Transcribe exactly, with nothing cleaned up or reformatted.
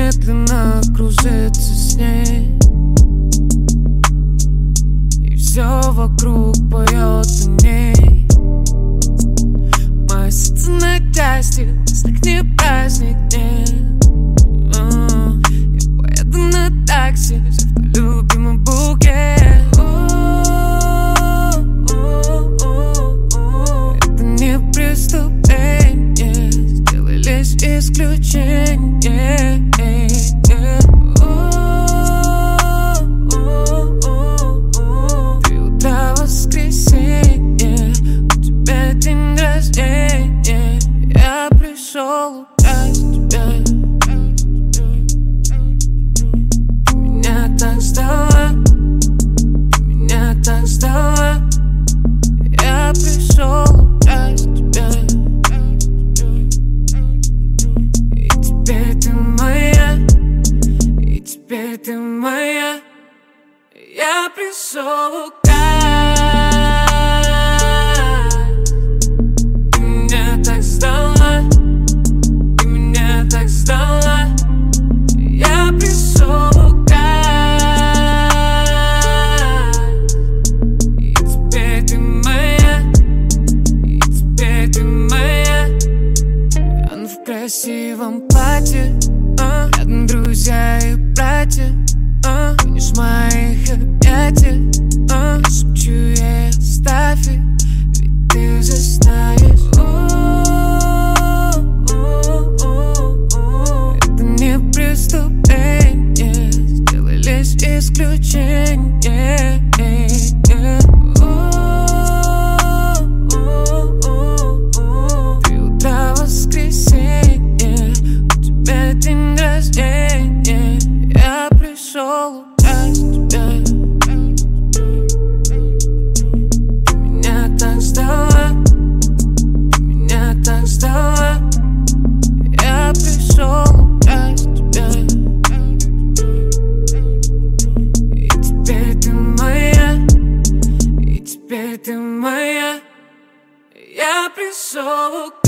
медленно кружится с ней, и все вокруг поет о ней. Мое сердце на части, стряхни праздник дней. Я поеду на такси, взяв твой любимый букет. Это не преступление, сделай лишь исключение. Ты утро воскресенье, у тебя день рождения. Я пришел украсть тебя. Ты меня так ждала, ты меня так ждала. Я пришел украсть тебя. И теперь ты моя, и теперь ты моя. Я пришел украсть. Ты меня так ждала, ты меня так ждала. Я пришел украсть. И теперь ты моя, и теперь ты моя. Он в красивом платье, а, рядом друзья и братья, а, будешь в моих объятиях, а, я шепчу ей оставь их, ведь ты уже знаешь. Это не преступление, сделай лишь исключение. Ты утро воскресенье, у тебя день рождения. Я пришел украсть тебя. Ты меня так ждала, ты меня так ждала. Я пришел украсть тебя. И теперь ты моя, и теперь ты моя. Я пришел украсть.